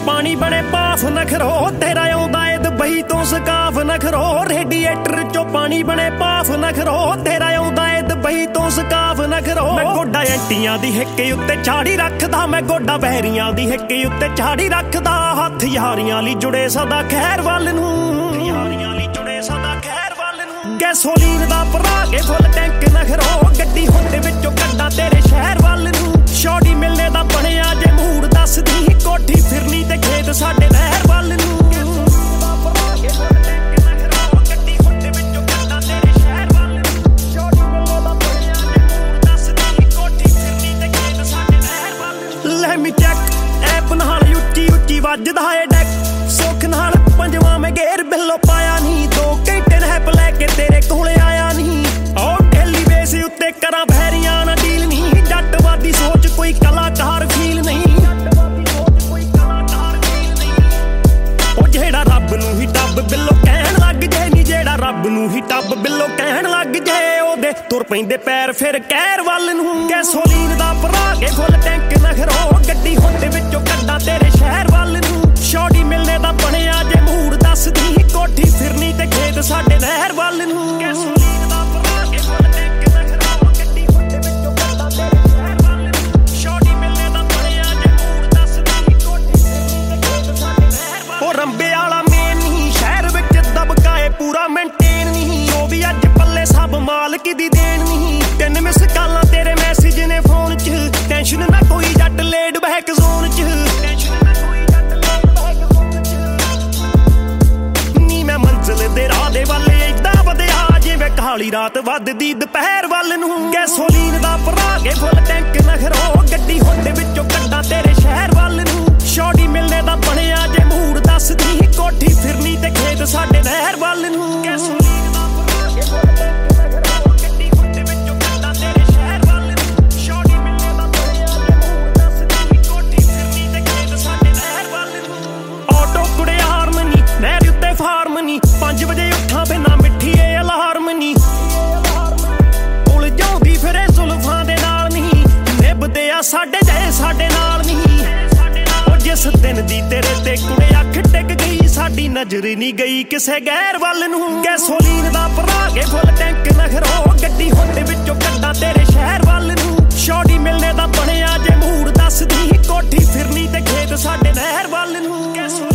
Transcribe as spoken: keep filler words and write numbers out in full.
ਪਾਣੀ ਬਣੇ ਭਾਫ ਨਖਰੋ ਤੇਰਾ ਆਉਂਦਾ ਏ ਦੁਬਈ ਤੋਂ ਸਕਾਫ ਨਖਰੋ ਰੇਡੀਏਟਰ ਚੋਂ ਪਾਣੀ ਬਣੇ ਭਾਫ ਨਖਰੋ ਤੇਰਾ ਆਉਂਦਾ ਏ ਦੁਬਈ ਤੋਂ ਸਕਾਫ ਨਖਰੋ ਮੈਂ ਗੋਡਾ ਐਂਟੀਆਂ ਦੀ ਹਿੱਕ ਉੱਤੇ ਝਾੜੀ ਰੱਖਦਾ ਮੈਂ ਗੋਡਾ ਬਹਿਰੀਆਂ ਦੀ ਹਿੱਕ ਉੱਤੇ ਝਾੜੀ ਰੱਖਦਾ ਹੱਥ ਯਾਰੀਆਂ ਲਈ ਜੁੜੇ ਸਦਾ ਖੈਰ ਵੱਲ ਨੂੰ ਯਾਰੀਆਂ ਲਈ ਜੁੜੇ ਸਦਾ ਖੈਰ ਵੱਲ ਨੂੰ ਗੈਸੋਲੀਨ ਦਾ ਭਰਾ ਕੇ ਫੁੱਲ ਟੈਂਕ ਨਖਰੋ ਗੱਡੀ ਹੁੰਦੇ ਵਿੱਚੋਂ ਕੱਢਾਂ ਤੇਰੇ ਸ਼ਹਿਰ ਵੱਲ ਨੂੰ ਸ਼ੌਡੀ ਮਿਲਨੇ ਦਾ ਬਣਿਆ ਜੇ ਮੂਡ ਦੱਸਦੀ ਕੋਠੀ ਫਿਰਨੀ ਤੇ ਖੇਤ ਸਾਡੇ ਨਹਿਰ ਵੱਲ ਨੂੰ ਲੈਮੀ ਚੈੱਕ ਐਪ ਨਾਲ ਉੱਚੀ ਉੱਚੀ ਵੱਜਦਾ ਏ ਡੈਕ ਸੁੱਖ ਨਾਲ ਪੰਜਵਾਂ ਮੈਂ ਗੇਰ ਬਿੱਲੋ ਪਾਇਆ ਨਹੀਂ ਦੋ ਘੰਟੇ ਨੈਪ ਲੈ ਕੇ ਤੇਰੇ ਕੋਲ ਆਇਆ ਨਹੀਂ ਉਹ ਡੇਲੀ ਬੇਸ ਉੱਤੇ ਕਰਾਂ ਬਹਿਰੀਆਂ ਨਾ ਡੀਲ ਨਹੀਂ ਜੱਟਵਾਦੀ ਸੋਚ ਕੋਈ ਕਲਾਕਾਰ ਫੀਲ ਨਹੀਂ ਉਹ ਜਿਹੜਾ ਰੱਬ ਨੂੰ ਹੀ ਟੱਬ ਬਿੱਲੋ ਕਹਿਣ ਲੱਗ ਜੇ ਨੀ ਜਿਹੜਾ ਰੱਬ ਨੂੰ ਹੀ ਟੱਬ ਬਿੱਲੋ ਕਹਿਣ ਲੱਗ ਜੇ ਉਹਦੇ ਤੁਰ ਪੈਂਦੇ ਪੈਰ ਫਿਰ ਕਹਿਰ ਵੱਲ ਨੂੰ ਗੈਸੋਲੀਨ ਦਾ ਭਰਾ ਕੇ ਫੁੱਲ ਟੈਂਕ ਨਖਰੋ ਗੱਡੀ ਹੁੰਦੇ ਵਿੱਚੋਂ ਕੱਢਾਂ ਤੇਰੇ ਸ਼ਹਿਰ ਵੱਲ ਨੂੰ ਸ਼ੌਡੀ ਮਿਲਨੇ ਦਾ ਬਣਿਆ ਜੇ ਮੂਡ ਦੱਸਦੀ ਕੋਠੀ ਫਿਰਨੀ ਤੇ ਖੇਤ ਸਾਡੇ ਨਹਿਰ ਵੱਲ ਨੂੰ ਗੈਸੋਲੀਨ ਦਾ ਭਰਾ ਕੇ ਫੁੱਲ ਟੈਂਕ ਨਖਰੋ ਗੱਡੀ ਹੁੰਦੇ ਵਿੱਚੋਂ ਕੱਢਾਂ ਤੇਰੇ ਸ਼ਹਿਰ ਵੱਲ ਨੂੰ ਸ਼ੌਡੀ ਮਿਲਨੇ ਦਾ ਬਣਿਆ ਜੇ ਮੂਡ ਦੱਸਦੀ ਕੋਠੀ ਫਿਰਨੀ ਤੇ ਖੇਤ ਸਾਡੇ ਨਹਿਰ ਵੱਲ ਉਹ ਰੰਬੇ ਵਾਲਾ ਮੇਨ ਨਹੀਂ ਸ਼ਹਿਰ ਵਿੱਚ ਦਬਕਾਏ ਪੂਰਾ ਮੇਨਟੇਨ ਨਹੀਂ ਉਹ ਵੀ ਅੱਜ ਪੱਲੇ ਸਭ ਮਾਲਕ ਦੀ ਦੇਣ ਨਹੀਂ ਤਿੰਨ ਮਿਸ ਕਾਲਾਂ ਤੇਰੇ ਮੈਸੇਜ ਨੇ ਫੋਨ 'ਚ ਟੈਨਸ਼ਨ ਨਾ ਕੋਈ ਜੱਟ ਲੇਡ ਬੈਕ ਜ਼ੋਨ 'ਚ ਟੈਨਸ਼ਨ ਨਾ ਕੋਈ ਜੱਟ ਲੇਡ ਬੈਕ ਜ਼ੋਨ 'ਚ ਨੀ ਮੈਂ ਮੰਜ਼ਿਲ ਦੇ ਰਾਹ ਦੇ ਵੱਲ ਏਦਾਂ ਵਧਿਆ ਜਿਵੇਂ ਕਾਲੀ ਰਾਤ ਵੱਧਦੀ ਦੁਪਹਿਰ ਵੱਲ ਨੂੰ ਗੈਸੋਲੀਨ ਦਾ ਭਰਾ ਕੇ ਫੁੱਲ ਟੈਂਕ ਨਖਰੋ ਗੱਡੀ ਹੁੰਦੇ ਵਿੱਚੋਂ ਕੱਢਾਂ ਤੇਰੇ ਸ਼ਹਿਰ ਵੱਲ ਨੂੰ ਸ਼ੌਡੀ ਮਿਲਨੇ ਦਾ ਬਣਿਆ ਜੇ ਮੂਡ ਦੱਸਦੀ ਕੋਠੀ ਫਿਰਨੀ ਤੇ ਖੇਤ ਸਾਡੇ ਨਹਿਰ ਵੱਲ ਨੂੰ ਗੈਸੋਲੀਨ ਦਾ ਭਰਾ ਕੇ ਫੁੱਲ ਟੈਂਕ ਨਖਰੋ ਗੱਡੀ ਹੁੰਦੇ ਵਿੱਚੋਂ ਕੱਢਾਂ ਤੇਰੇ ਸ਼ਹਿਰ ਵੱਲ ਨੂੰ ਸ਼ੌਡੀ ਮਿਲਨੇ ਦਾ ਬਣਿਆ ਜੇ ਮੂਡ ਦੱਸਦੀ ਕੋਠੀ ਫਿਰਨੀ ਤੇ ਖੇਤ ਸਾਡੇ ਨਹਿਰ ਵੱਲ ਨੂੰ ਆਟੋ ਕੁੜੇ ਹਾਰਮਨੀ ਨਹਿਰ ਉੱਤੇ ਫਾਰਮ ਨੀ ਪੰਜ ਵਜੇ ਉੱਠਾਂ ਬਿਨਾਂ ਮਿੱਠੀ ਏ ਅਲਾਰਮ ਨੀ ਉਲਝਾਉਂਦੀ ਫਿਰੇ ਜ਼ੁਲਫਾਂ ਦੇ ਨਾਲ ਨਹੀਂ ਨਿਭਦੇ ਆ ਸਾਡੇ ਜੇ ਸਾਡੇ ਨਾਲ ਨਹੀਂ ਜਿਸ ਦਿਨ ਦੀ ਤੇਰੇ ਤੇ ਕੁੜੇ ਅੱਖ ਟਿਕ ਗਈ ਸਾਡੀ ਨਜ਼ਰ ਨਹੀਂ ਗਈ ਕਿਸੇ ਗੈਰ ਵੱਲ ਨੂੰ ਗੈਸੋਲੀਨ ਦਾ ਭਰਾ ਕੇ ਫੁੱਲ ਟੈਂਕ ਨਖਰੋ ਗੱਡੀ ਹੁੰਦੇ ਵਿੱਚੋਂ ਕੱਢਾਂ ਤੇਰੇ ਸ਼ਹਿਰ ਵੱਲ ਨੂੰ ਸ਼ੌਡੀ ਮਿਲਨੇ ਦਾ ਬਣਿਆ ਜੇ ਮੂਡ ਦੱਸਦੀ ਕੋਠੀ ਫਿਰਨੀ ਤੇ ਖੇਤ ਸਾਡੇ ਨਹਿਰ ਵੱਲ ਨੂੰ